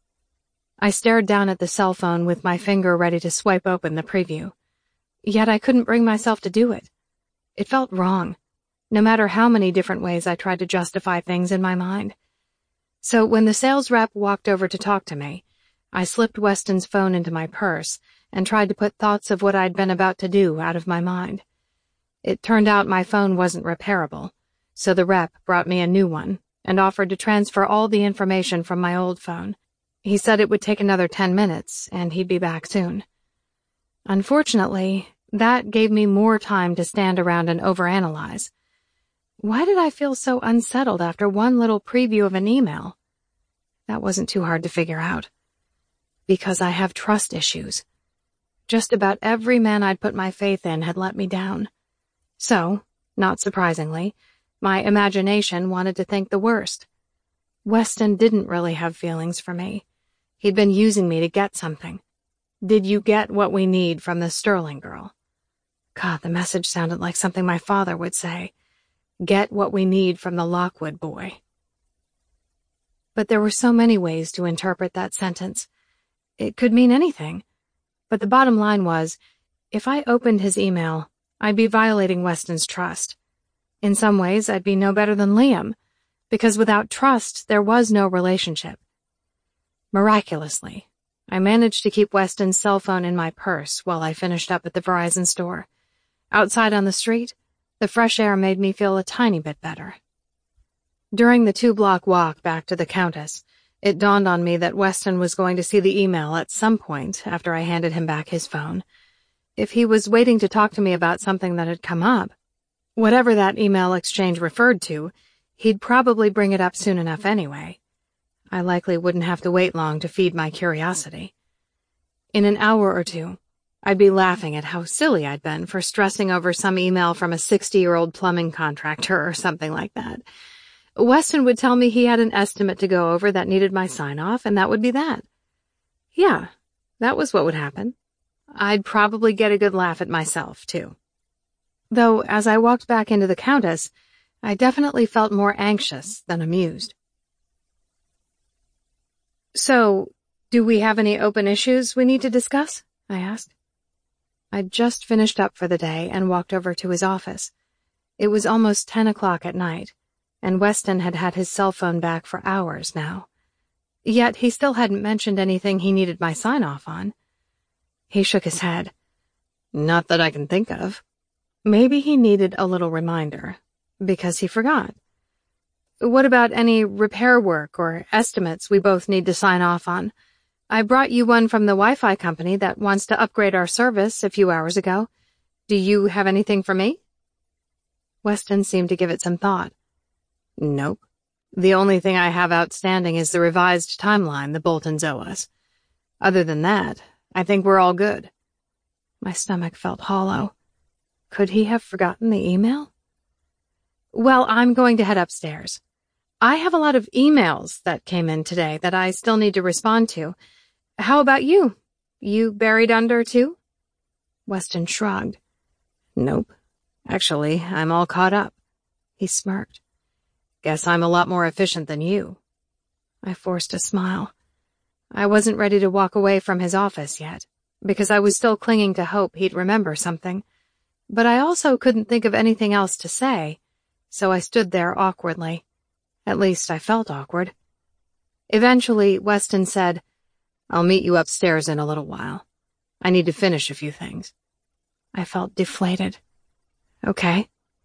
I stared down at the cell phone with my finger ready to swipe open the preview. Yet I couldn't bring myself to do it. It felt wrong, no matter how many different ways I tried to justify things in my mind. So when the sales rep walked over to talk to me, I slipped Weston's phone into my purse and tried to put thoughts of what I'd been about to do out of my mind. It turned out my phone wasn't repairable, so the rep brought me a new one and offered to transfer all the information from my old phone. He said it would take another ten minutes, and he'd be back soon. Unfortunately, that gave me more time to stand around and overanalyze. Why did I feel so unsettled after one little preview of an email? That wasn't too hard to figure out. Because I have trust issues. Just about every man I'd put my faith in had let me down. So, not surprisingly, my imagination wanted to think the worst. Weston didn't really have feelings for me. He'd been using me to get something. Did you get what we need from the Sterling girl? God, the message sounded like something my father would say. Get what we need from the Lockwood boy. But there were so many ways to interpret that sentence. It could mean anything. But the bottom line was, if I opened his email, I'd be violating Weston's trust. In some ways, I'd be no better than Liam, because without trust, there was no relationship. Miraculously, I managed to keep Weston's cell phone in my purse while I finished up at the Verizon store. Outside on the street, the fresh air made me feel a tiny bit better. During the two-block walk back to the Countess, it dawned on me that Weston was going to see the email at some point after I handed him back his phone. If he was waiting to talk to me about something that had come up, whatever that email exchange referred to, he'd probably bring it up soon enough anyway. I likely wouldn't have to wait long to feed my curiosity. In an hour or two, I'd be laughing at how silly I'd been for stressing over some email from a sixty-year-old plumbing contractor or something like that. Weston would tell me he had an estimate to go over that needed my sign-off, and that would be that. Yeah, that was what would happen. I'd probably get a good laugh at myself, too. Though, as I walked back into the Countess, I definitely felt more anxious than amused. So, do we have any open issues we need to discuss? I asked. I'd just finished up for the day and walked over to his office. It was almost ten o'clock at night, and Weston had had his cell phone back for hours now. Yet he still hadn't mentioned anything he needed my sign-off on. He shook his head. Not that I can think of. Maybe he needed a little reminder, because he forgot. What about any repair work or estimates we both need to sign off on? I brought you one from the Wi-Fi company that wants to upgrade our service a few hours ago. Do you have anything for me? Weston seemed to give it some thought. Nope. The only thing I have outstanding is the revised timeline the Boltons owe us. Other than that, I think we're all good. My stomach felt hollow. Could he have forgotten the email? Well, I'm going to head upstairs. I have a lot of emails that came in today that I still need to respond to. How about you? You buried under, too? Weston shrugged. Nope. Actually, I'm all caught up. He smirked. Guess I'm a lot more efficient than you. I forced a smile. I wasn't ready to walk away from his office yet, because I was still clinging to hope he'd remember something. But I also couldn't think of anything else to say, so I stood there awkwardly. At least I felt awkward. Eventually, Weston said, I'll meet you upstairs in a little while. I need to finish a few things. I felt deflated. Okay.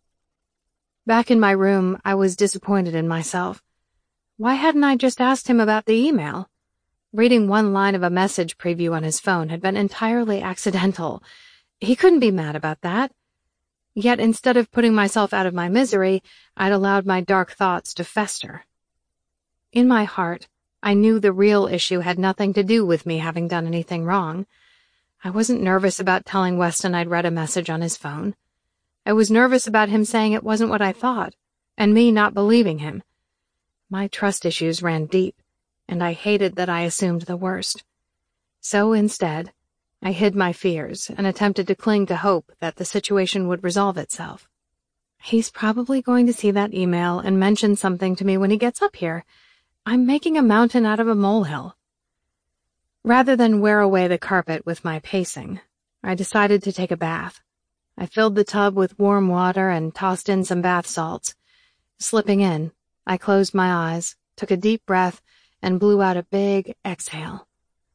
Back in my room, I was disappointed in myself. Why hadn't I just asked him about the email? Reading one line of a message preview on his phone had been entirely accidental. He couldn't be mad about that. Yet instead of putting myself out of my misery, I'd allowed my dark thoughts to fester. In my heart, I knew the real issue had nothing to do with me having done anything wrong. I wasn't nervous about telling Weston I'd read a message on his phone. I was nervous about him saying it wasn't what I thought, and me not believing him. My trust issues ran deep, and I hated that I assumed the worst. So instead, I hid my fears and attempted to cling to hope that the situation would resolve itself. He's probably going to see that email and mention something to me when he gets up here. I'm making a mountain out of a molehill. Rather than wear away the carpet with my pacing, I decided to take a bath. I filled the tub with warm water and tossed in some bath salts. Slipping in, I closed my eyes, took a deep breath, and blew out a big exhale.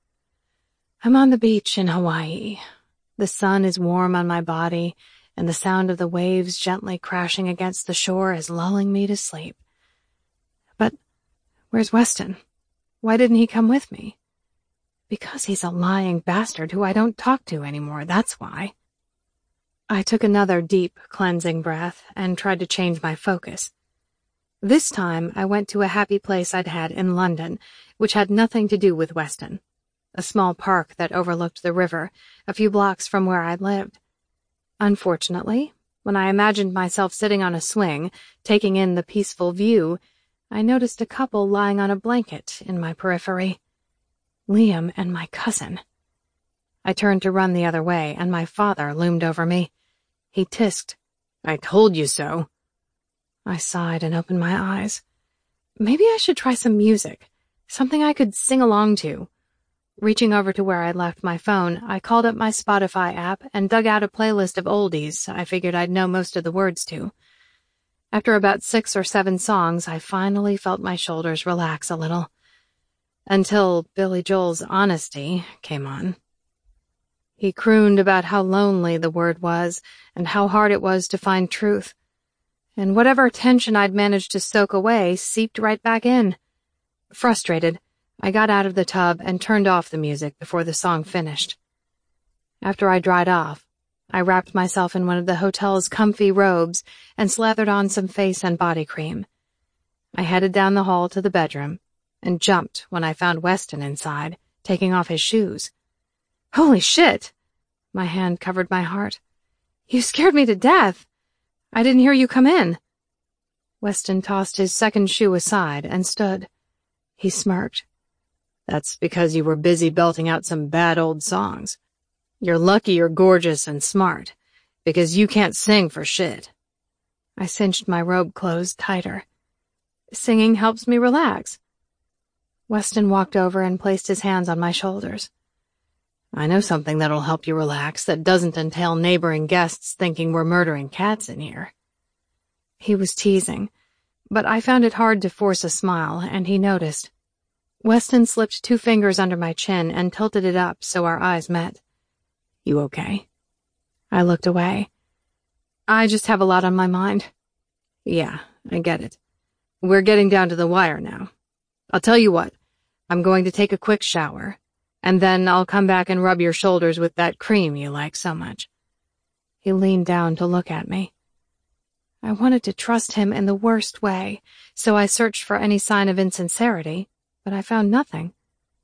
I'm on the beach in Hawaii. The sun is warm on my body, and the sound of the waves gently crashing against the shore is lulling me to sleep. But where's Weston? Why didn't he come with me? Because he's a lying bastard who I don't talk to anymore, that's why. I took another deep, cleansing breath and tried to change my focus. This time, I went to a happy place I'd had in London, which had nothing to do with Weston. A small park that overlooked the river, a few blocks from where I lived. Unfortunately, when I imagined myself sitting on a swing, taking in the peaceful view, I noticed a couple lying on a blanket in my periphery. Liam and my cousin. I turned to run the other way, and my father loomed over me. He tisked, "I told you so." I sighed and opened my eyes. Maybe I should try some music, something I could sing along to. Reaching over to where I'd left my phone, I called up my Spotify app and dug out a playlist of oldies I figured I'd know most of the words to. After about six or seven songs, I finally felt my shoulders relax a little. Until Billy Joel's Honesty came on. He crooned about how lonely the word was and how hard it was to find truth. And whatever tension I'd managed to soak away seeped right back in. Frustrated, I got out of the tub and turned off the music before the song finished. After I dried off, I wrapped myself in one of the hotel's comfy robes and slathered on some face and body cream. I headed down the hall to the bedroom and jumped when I found Weston inside, taking off his shoes. Holy shit! My hand covered my heart. You scared me to death. I didn't hear you come in. Weston tossed his second shoe aside and stood. He smirked. That's because you were busy belting out some bad old songs. You're lucky you're gorgeous and smart, because you can't sing for shit. I cinched my robe closed tighter. Singing helps me relax. Weston walked over and placed his hands on my shoulders. I know something that'll help you relax that doesn't entail neighboring guests thinking we're murdering cats in here. He was teasing, but I found it hard to force a smile, and he noticed. Weston slipped two fingers under my chin and tilted it up so our eyes met. You okay? I looked away. I just have a lot on my mind. Yeah, I get it. We're getting down to the wire now. I'll tell you what, I'm going to take a quick shower, and then I'll come back and rub your shoulders with that cream you like so much. He leaned down to look at me. I wanted to trust him in the worst way, so I searched for any sign of insincerity, but I found nothing.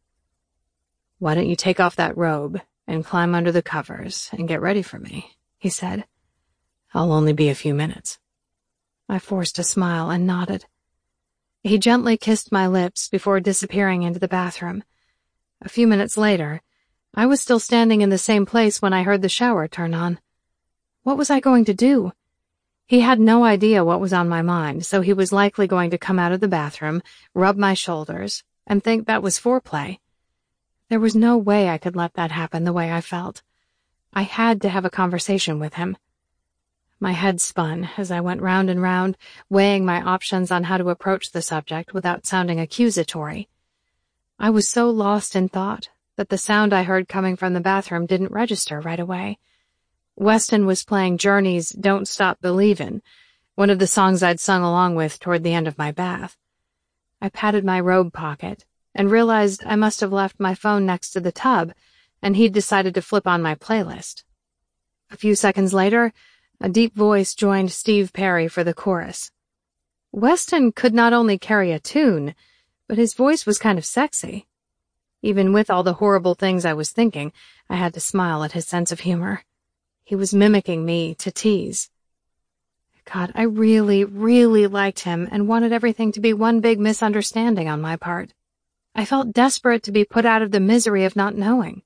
Why don't you take off that robe and climb under the covers and get ready for me, he said. I'll only be a few minutes. I forced a smile and nodded. He gently kissed my lips before disappearing into the bathroom. A few minutes later, I was still standing in the same place when I heard the shower turn on. What was I going to do? He had no idea what was on my mind, so he was likely going to come out of the bathroom, rub my shoulders, and think that was foreplay. There was no way I could let that happen the way I felt. I had to have a conversation with him. My head spun as I went round and round, weighing my options on how to approach the subject without sounding accusatory. I was so lost in thought that the sound I heard coming from the bathroom didn't register right away. Weston was playing Journey's Don't Stop Believin', one of the songs I'd sung along with toward the end of my bath. I patted my robe pocket and realized I must have left my phone next to the tub, and he'd decided to flip on my playlist. A few seconds later, a deep voice joined Steve Perry for the chorus. Weston could not only carry a tune, but his voice was kind of sexy. Even with all the horrible things I was thinking, I had to smile at his sense of humor. He was mimicking me to tease. God, I really, really liked him and wanted everything to be one big misunderstanding on my part. I felt desperate to be put out of the misery of not knowing.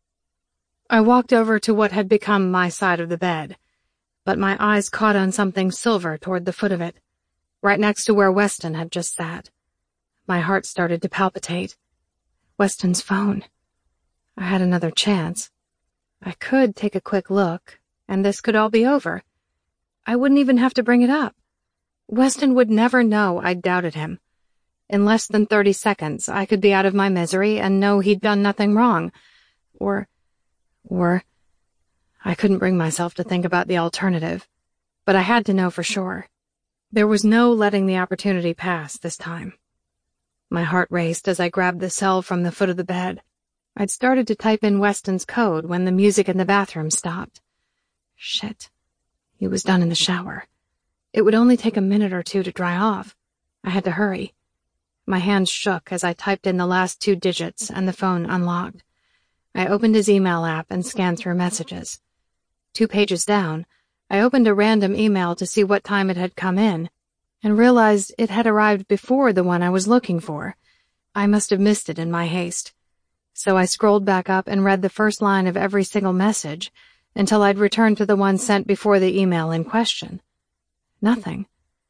I walked over to what had become my side of the bed, but my eyes caught on something silver toward the foot of it, right next to where Weston had just sat. My heart started to palpitate. Weston's phone. I had another chance. I could take a quick look, and this could all be over. I wouldn't even have to bring it up. Weston would never know I doubted him. In less than thirty seconds, I could be out of my misery and know he'd done nothing wrong. Or, or, I couldn't bring myself to think about the alternative, but I had to know for sure. There was no letting the opportunity pass this time. My heart raced as I grabbed the cell from the foot of the bed. I'd started to type in Weston's code when the music in the bathroom stopped. Shit. He was done in the shower. It would only take a minute or two to dry off. I had to hurry. My hands shook as I typed in the last two digits and the phone unlocked. I opened his email app and scanned through messages. Two pages down, I opened a random email to see what time it had come in, and realized it had arrived before the one I was looking for. I must have missed it in my haste. So I scrolled back up and read the first line of every single message until I'd returned to the one sent before the email in question. Nothing.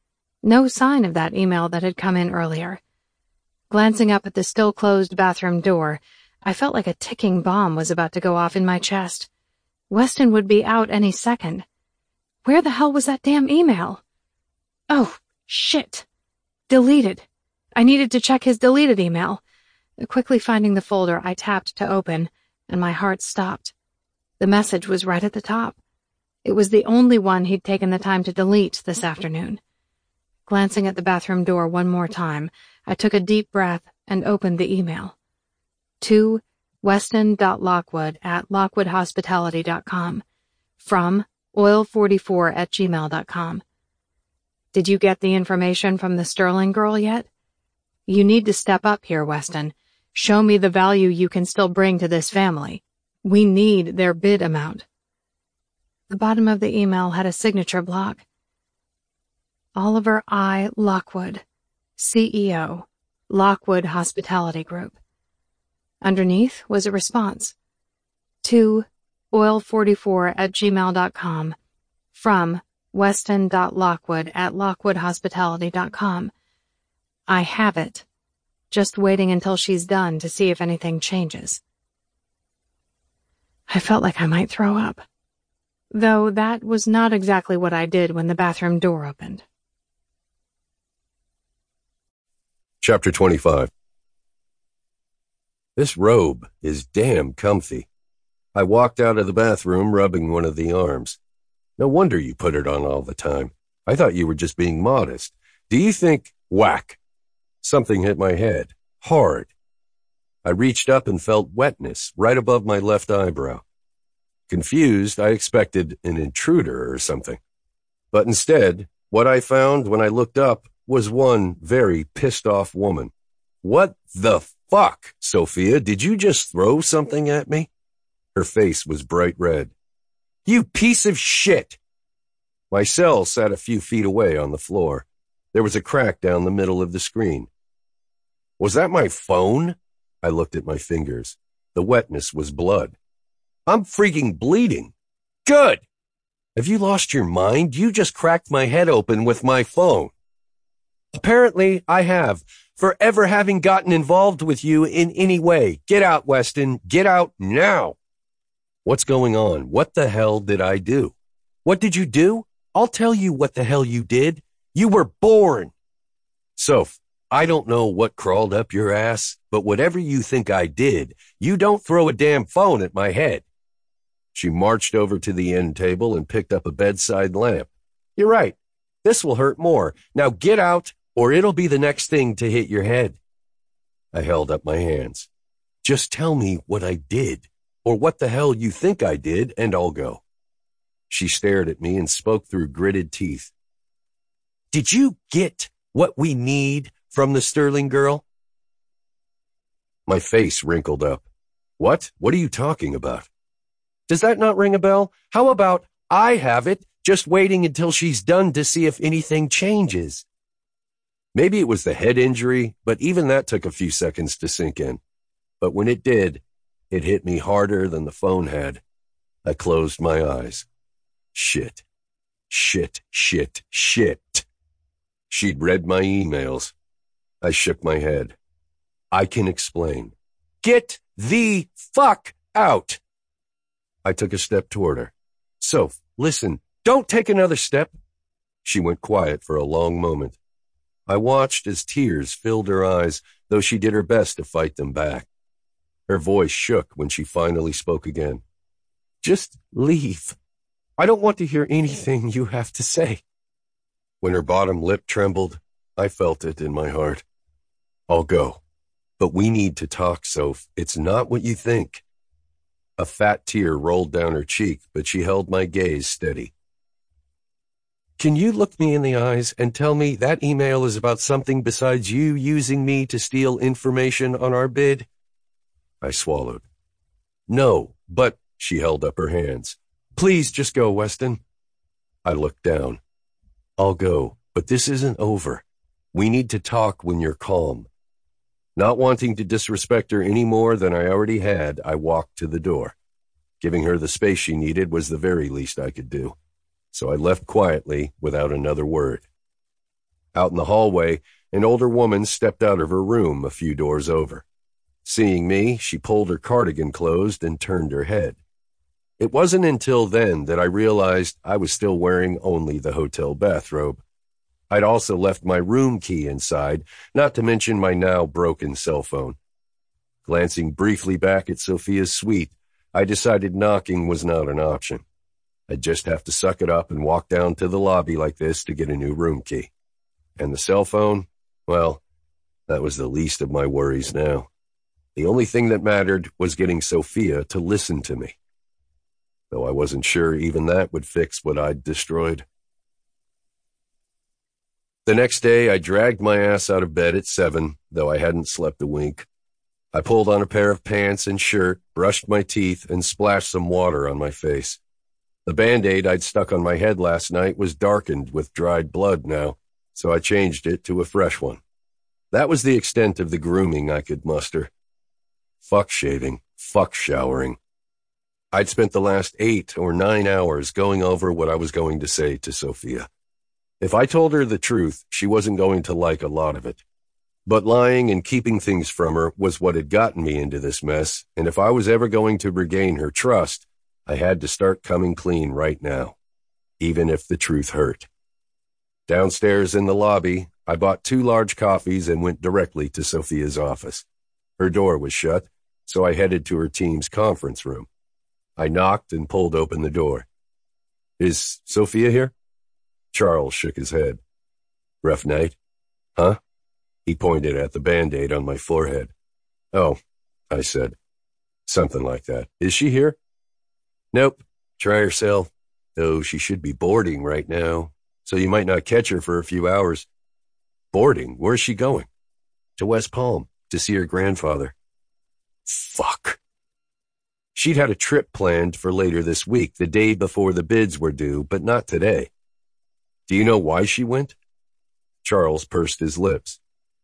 No sign of that email that had come in earlier. Glancing up at the still-closed bathroom door, I felt like a ticking bomb was about to go off in my chest. Weston would be out any second. Where the hell was that damn email? Oh, shit. Deleted. I needed to check his deleted email. Quickly finding the folder, I tapped to open, and my heart stopped. The message was right at the top. It was the only one he'd taken the time to delete this afternoon. Glancing at the bathroom door one more time, I took a deep breath and opened the email. To weston dot lockwood at lockwood hospitality dot com. From oil forty-four at gmail dot com. Did you get the information from the Sterling girl yet? You need to step up here, Weston. Show me the value you can still bring to this family. We need their bid amount. The bottom of the email had a signature block. Oliver I. Lockwood, C E O, Lockwood Hospitality Group. Underneath was a response. To oil forty-four at gmail dot com. From weston dot lockwood at lockwood hospitality dot com. I have it. Just waiting until she's done to see if anything changes. I felt like I might throw up. Though that was not exactly what I did when the bathroom door opened. Chapter twenty-five. This robe is damn comfy. I walked out of the bathroom rubbing one of the arms. No wonder you put it on all the time. I thought you were just being modest. Do you think... Whack! Something hit my head. Hard. I reached up and felt wetness right above my left eyebrow. Confused, I expected an intruder or something. But instead, what I found when I looked up was one very pissed-off woman. What the fuck, Sophia? Did you just throw something at me? Her face was bright red. You piece of shit! My cell sat a few feet away on the floor. There was a crack down the middle of the screen. Was that my phone? I looked at my fingers. The wetness was blood. I'm freaking bleeding. Good! Have you lost your mind? You just cracked my head open with my phone. Apparently, I have, for ever having gotten involved with you in any way. Get out, Weston. Get out now. What's going on? What the hell did I do? What did you do? I'll tell you what the hell you did. You were born. Soph, I don't know what crawled up your ass, but whatever you think I did, you don't throw a damn phone at my head. She marched over to the end table and picked up a bedside lamp. You're right. This will hurt more. Now get out, or it'll be the next thing to hit your head. I held up my hands. Just tell me what I did, or what the hell you think I did, and I'll go. She stared at me and spoke through gritted teeth. Did you get what we need from the Sterling girl? My face wrinkled up. What? What are you talking about? Does that not ring a bell? How about I have it, just waiting until she's done to see if anything changes? Maybe it was the head injury, but even that took a few seconds to sink in. But when it did, it hit me harder than the phone had. I closed my eyes. Shit. Shit, shit, shit. She'd read my emails. I shook my head. I can explain. Get the fuck out! I took a step toward her. Soph, listen, don't take another step. She went quiet for a long moment. I watched as tears filled her eyes, though she did her best to fight them back. Her voice shook when she finally spoke again. Just leave. I don't want to hear anything you have to say. When her bottom lip trembled, I felt it in my heart. I'll go. But we need to talk, Soph. It's not what you think. A fat tear rolled down her cheek, but she held my gaze steady. Can you look me in the eyes and tell me that email is about something besides you using me to steal information on our bid? I swallowed. No, but she held up her hands. Please just go, Weston. I looked down. I'll go, but this isn't over. We need to talk when you're calm. Not wanting to disrespect her any more than I already had, I walked to the door. Giving her the space she needed was the very least I could do. So I left quietly without another word. Out in the hallway, an older woman stepped out of her room a few doors over. Seeing me, she pulled her cardigan closed and turned her head. It wasn't until then that I realized I was still wearing only the hotel bathrobe. I'd also left my room key inside, not to mention my now broken cell phone. Glancing briefly back at Sophia's suite, I decided knocking was not an option. I'd just have to suck it up and walk down to the lobby like this to get a new room key. And the cell phone? Well, that was the least of my worries now. The only thing that mattered was getting Sophia to listen to me. Though I wasn't sure even that would fix what I'd destroyed. The next day, I dragged my ass out of bed at seven, though I hadn't slept a wink. I pulled on a pair of pants and shirt, brushed my teeth, and splashed some water on my face. The Band-Aid I'd stuck on my head last night was darkened with dried blood now, so I changed it to a fresh one. That was the extent of the grooming I could muster. Fuck shaving, fuck showering. I'd spent the last eight or nine hours going over what I was going to say to Sophia. If I told her the truth, she wasn't going to like a lot of it. But lying and keeping things from her was what had gotten me into this mess, and if I was ever going to regain her trust, I had to start coming clean right now, even if the truth hurt. Downstairs in the lobby, I bought two large coffees and went directly to Sophia's office. Her door was shut, so I headed to her team's conference room. I knocked and pulled open the door. "Is Sophia here?" Charles shook his head. "Rough night?" "Huh?" He pointed at the Band-Aid on my forehead. "Oh," I said. "Something like that. Is she here?" "Nope. Try her cell. Though she should be boarding right now, so you might not catch her for a few hours." "Boarding? Where's she going?" "To West Palm, to see her grandfather." Fuck. She'd had a trip planned for later this week, the day before the bids were due, but not today. "Do you know why she went?" Charles pursed his lips.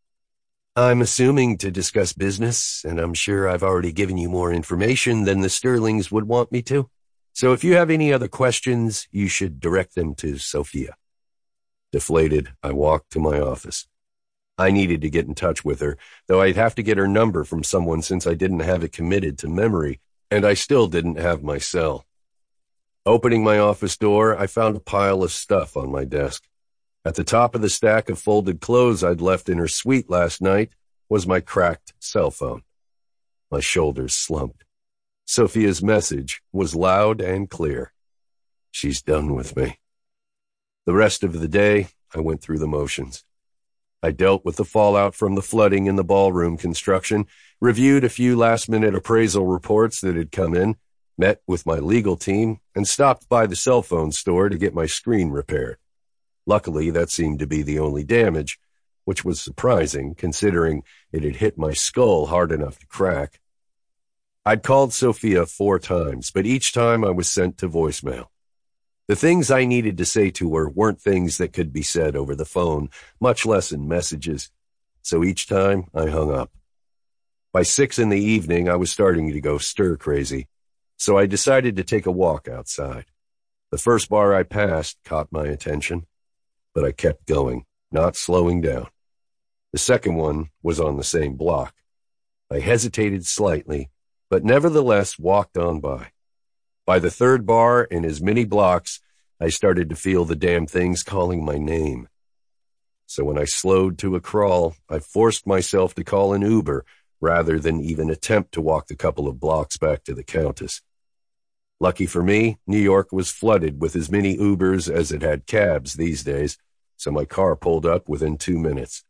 "I'm assuming to discuss business, and I'm sure I've already given you more information than the Sterlings would want me to. So if you have any other questions, you should direct them to Sophia." Deflated, I walked to my office. I needed to get in touch with her, though I'd have to get her number from someone since I didn't have it committed to memory, and I still didn't have my cell. Opening my office door, I found a pile of stuff on my desk. At the top of the stack of folded clothes I'd left in her suite last night was my cracked cell phone. My shoulders slumped. Sophia's message was loud and clear. She's done with me. The rest of the day, I went through the motions. I dealt with the fallout from the flooding in the ballroom construction, reviewed a few last-minute appraisal reports that had come in, met with my legal team, and stopped by the cell phone store to get my screen repaired. Luckily, that seemed to be the only damage, which was surprising considering it had hit my skull hard enough to crack. I'd called Sophia four times, but each time I was sent to voicemail. The things I needed to say to her weren't things that could be said over the phone, much less in messages, so each time I hung up. By six in the evening, I was starting to go stir-crazy, so I decided to take a walk outside. The first bar I passed caught my attention, but I kept going, not slowing down. The second one was on the same block. I hesitated slightly, but nevertheless walked on by. By the third bar in as many blocks, I started to feel the damn things calling my name. So when I slowed to a crawl, I forced myself to call an Uber rather than even attempt to walk the couple of blocks back to the Countess. Lucky for me, New York was flooded with as many Ubers as it had cabs these days, so my car pulled up within two minutes.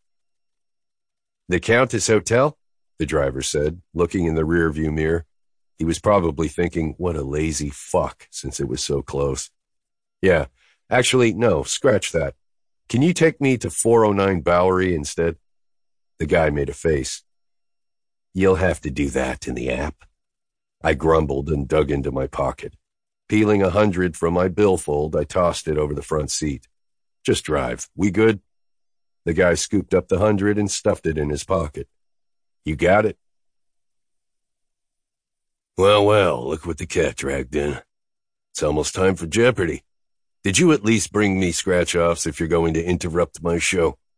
"The Countess Hotel?" the driver said, looking in the rearview mirror. He was probably thinking, what a lazy fuck, since it was so close. "Yeah, actually, no, scratch that. Can you take me to four oh nine Bowery instead?" The guy made a face. "You'll have to do that in the app." I grumbled and dug into my pocket. Peeling a hundred from my billfold, I tossed it over the front seat. "Just drive. We good?" The guy scooped up the hundred and stuffed it in his pocket. "You got it." Well, well, look what the cat dragged in. It's almost time for Jeopardy. Did you at least bring me scratch-offs if you're going to interrupt my show?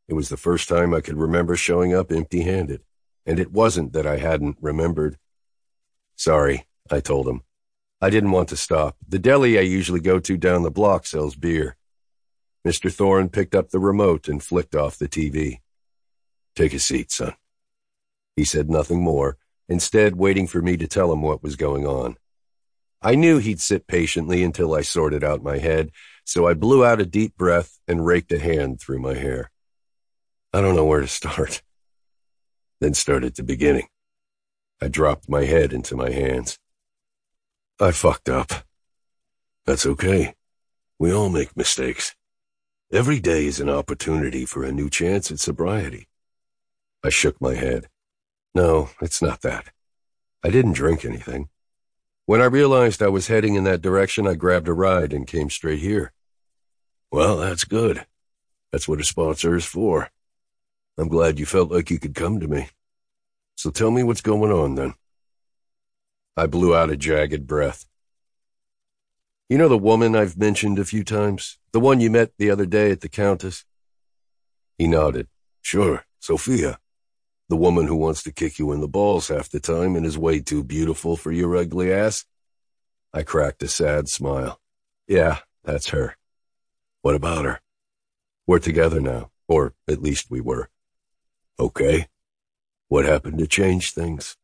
It was the first time I could remember showing up empty-handed, and it wasn't that I hadn't remembered. Sorry, I told him. I didn't want to stop. The deli I usually go to down the block sells beer. Mister Thorne picked up the remote and flicked off the T V. Take a seat, son. He said nothing more, instead waiting for me to tell him what was going on. I knew he'd sit patiently until I sorted out my head, so I blew out a deep breath and raked a hand through my hair. I don't know where to start. Then start at the beginning. I dropped my head into my hands. I fucked up. That's okay. We all make mistakes. Every day is an opportunity for a new chance at sobriety. I shook my head. No, it's not that. I didn't drink anything. When I realized I was heading in that direction, I grabbed a ride and came straight here. Well, that's good. That's what a sponsor is for. I'm glad you felt like you could come to me. So tell me what's going on, then. I blew out a jagged breath. You know the woman I've mentioned a few times? The one you met the other day at the Countess? He nodded. Sure, Sophia. The woman who wants to kick you in the balls half the time and is way too beautiful for your ugly ass? I cracked a sad smile. Yeah, that's her. What about her? We're together now, or at least we were. Okay. What happened to change things?